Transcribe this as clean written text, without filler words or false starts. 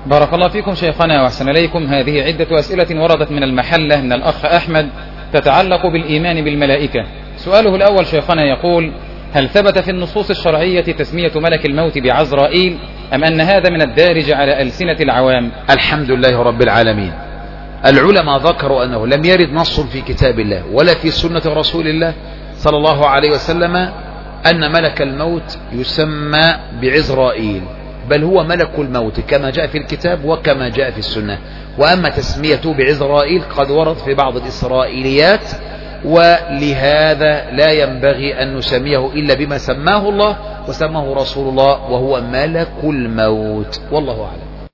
بارك الله فيكم شيخنا وأحسن إليكم. هذه عدة أسئلة وردت من المحلة من الأخ أحمد تتعلق بالإيمان بالملائكة. سؤاله الأول شيخنا يقول: هل ثبت في النصوص الشرعية تسمية ملك الموت بعزرائيل أم أن هذا من الدارج على ألسنة العوام؟ الحمد لله رب العالمين. العلماء ذكروا أنه لم يرد نص في كتاب الله ولا في سنة رسول الله صلى الله عليه وسلم أن ملك الموت يسمى بعزرائيل، بل هو ملك الموت كما جاء في الكتاب وكما جاء في السنة. وأما تسميته بعزرائيل قد ورد في بعض الإسرائيليات، ولهذا لا ينبغي أن نسميه إلا بما سماه الله وسماه رسول الله، وهو ملك الموت، والله أعلم.